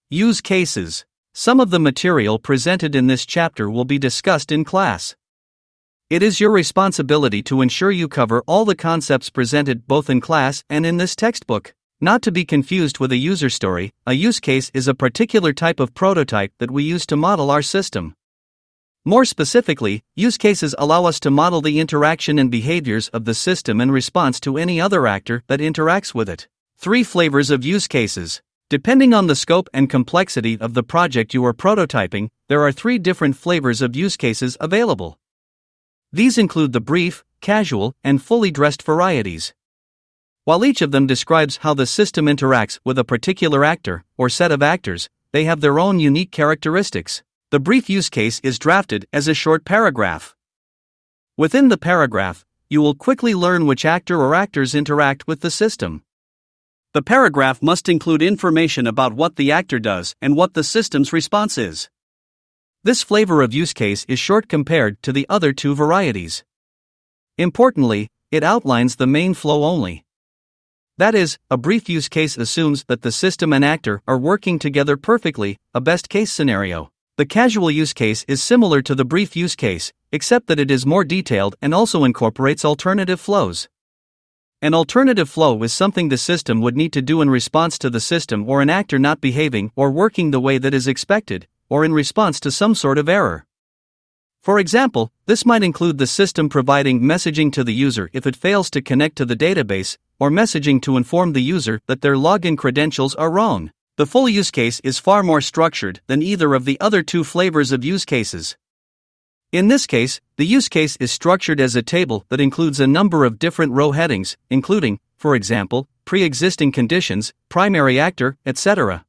Use cases. Some of the material presented in this chapter will be discussed in class. It is your responsibility to ensure you cover all the concepts presented both in class and in this textbook. Not to be confused with a user story, a use case is a particular type of prototype that we use to model our system. More specifically, use cases allow us to model the interaction and behaviors of the system in response to any other actor that interacts with it. 3 flavors of use cases. Depending on the scope and complexity of the project you are prototyping, there are 3 different flavors of use cases available. These include the brief, casual, and fully dressed varieties. While each of them describes how the system interacts with a particular actor or set of actors, they have their own unique characteristics. The brief use case is drafted as a short paragraph. Within the paragraph, you will quickly learn which actor or actors interact with the system. The paragraph must include information about what the actor does and what the system's response is. This flavor of use case is short compared to the other 2 varieties. Importantly, it outlines the main flow only. That is, a brief use case assumes that the system and actor are working together perfectly, a best-case scenario. The casual use case is similar to the brief use case, except that it is more detailed and also incorporates alternative flows. An alternative flow is something the system would need to do in response to the system or an actor not behaving or working the way that is expected, or in response to some sort of error. For example, this might include the system providing messaging to the user if it fails to connect to the database, or messaging to inform the user that their login credentials are wrong. The full use case is far more structured than either of the other 2 flavors of use cases. In this case, the use case is structured as a table that includes a number of different row headings, including, for example, pre-existing conditions, primary actor, etc.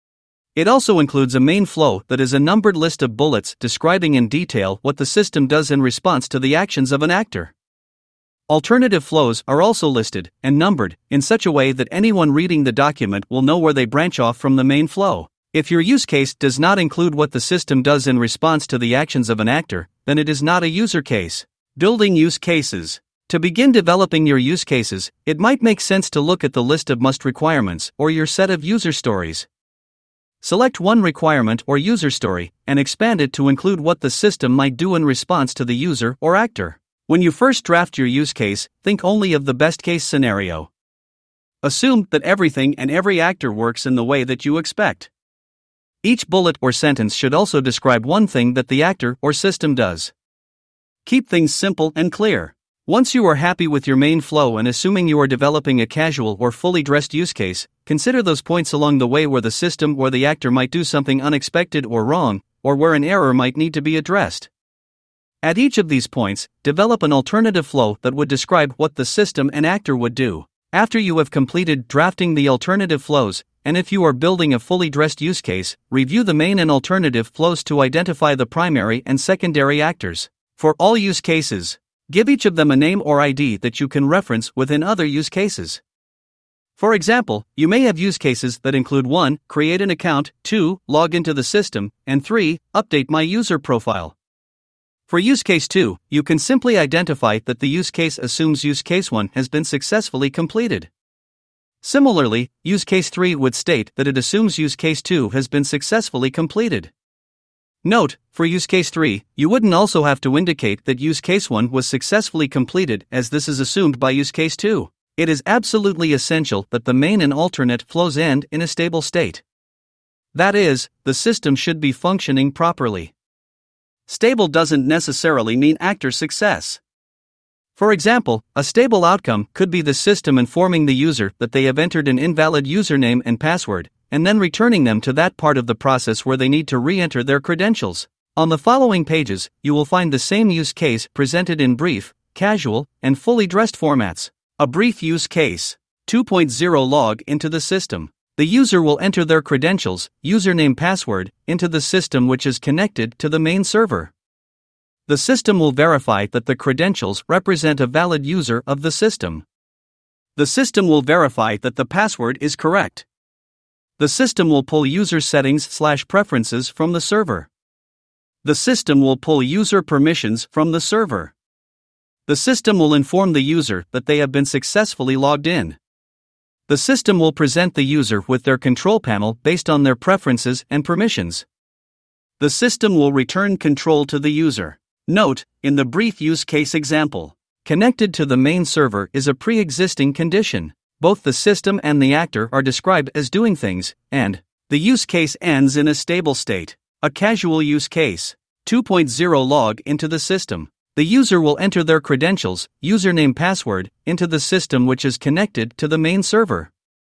It also includes a main flow that is a numbered list of bullets describing in detail what the system does in response to the actions of an actor. Alternative flows are also listed and numbered in such a way that anyone reading the document will know where they branch off from the main flow. If your use case does not include what the system does in response to the actions of an actor, then it is not a user case. Building use cases. To begin developing your use cases, it might make sense to look at the list of must requirements or your set of user stories. Select one requirement or user story and expand it to include what the system might do in response to the user or actor. When you first draft your use case, think only of the best-case scenario. Assume that everything and every actor works in the way that you expect. Each bullet or sentence should also describe one thing that the actor or system does. Keep things simple and clear. Once you are happy with your main flow and assuming you are developing a casual or fully dressed use case, consider those points along the way where the system or the actor might do something unexpected or wrong, or where an error might need to be addressed. At each of these points, develop an alternative flow that would describe what the system and actor would do. After you have completed drafting the alternative flows, and if you are building a fully dressed use case, review the main and alternative flows to identify the primary and secondary actors. For all use cases, give each of them a name or ID that you can reference within other use cases. For example, you may have use cases that include 1. Create an account, 2. Log into the system, and 3. Update my user profile. For use case 2, you can simply identify that the use case assumes use case 1 has been successfully completed. Similarly, use case 3 would state that it assumes use case 2 has been successfully completed. Note, for use case 3, you wouldn't also have to indicate that use case 1 was successfully completed as this is assumed by use case 2. It is absolutely essential that the main and alternate flows end in a stable state. That is, the system should be functioning properly. Stable doesn't necessarily mean actor success. For example, a stable outcome could be the system informing the user that they have entered an invalid username and password, and then returning them to that part of the process where they need to re-enter their credentials. On the following pages, you will find the same use case presented in brief, casual, and fully dressed formats. A brief use case. 2.0 Log into the system. The user will enter their credentials, username password, into the system which is connected to the main server. The system will verify that the credentials represent a valid user of the system. The system will verify that the password is correct. The system will pull user settings/preferences from the server. The system will pull user permissions from the server. The system will inform the user that they have been successfully logged in. The system will present the user with their control panel based on their preferences and permissions. The system will return control to the user. Note, in the brief use case example, connected to the main server is a pre-existing condition. Both the system and the actor are described as doing things, and the use case ends in a stable state. A casual use case. 2.0 Log into the system. The user will enter their credentials, username, password, into the system which is connected to the main server.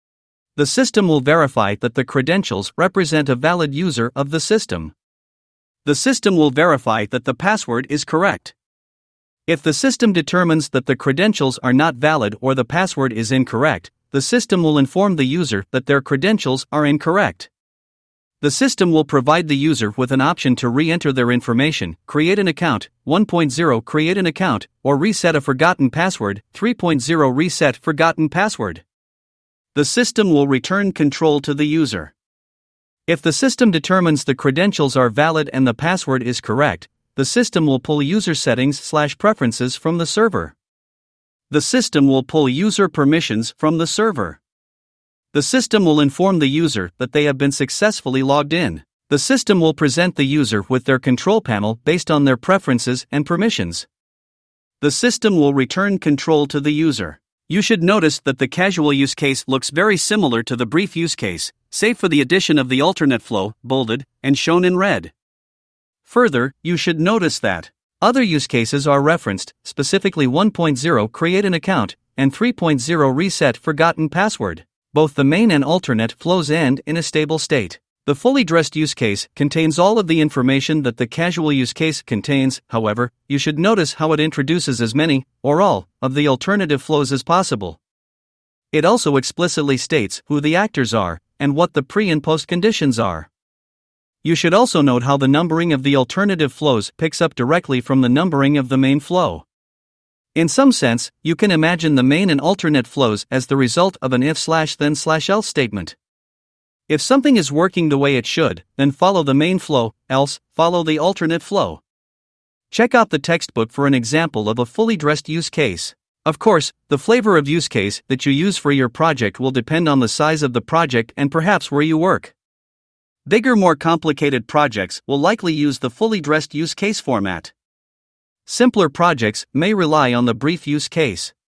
The system will verify that the credentials represent a valid user of the system. The system will verify that the password is correct. If the system determines that the credentials are not valid or the password is incorrect, the system will inform the user that their credentials are incorrect. The system will provide the user with an option to re-enter their information, create an account, 1.0 create an account, or reset a forgotten password, 3.0 reset forgotten password. The system will return control to the user. If the system determines the credentials are valid and the password is correct, the system will pull user settings/preferences from the server. The system will pull user permissions from the server. The system will inform the user that they have been successfully logged in. The system will present the user with their control panel based on their preferences and permissions. The system will return control to the user. You should notice that the casual use case looks very similar to the brief use case, save for the addition of the alternate flow, bolded, and shown in red. Further, you should notice that other use cases are referenced, specifically 1.0 create an account, and 3.0 reset forgotten password. Both the main and alternate flows end in a stable state. The fully dressed use case contains all of the information that the casual use case contains. However, you should notice how it introduces as many, or all, of the alternative flows as possible. It also explicitly states who the actors are, and what the pre- and post conditions are. You should also note how the numbering of the alternative flows picks up directly from the numbering of the main flow. In some sense, you can imagine the main and alternate flows as the result of an if/then/else statement. If something is working the way it should, then follow the main flow, else, follow the alternate flow. Check out the textbook for an example of a fully dressed use case. Of course, the flavor of use case that you use for your project will depend on the size of the project and perhaps where you work. Bigger, more complicated projects will likely use the fully dressed use case format. Simpler projects may rely on the brief use case.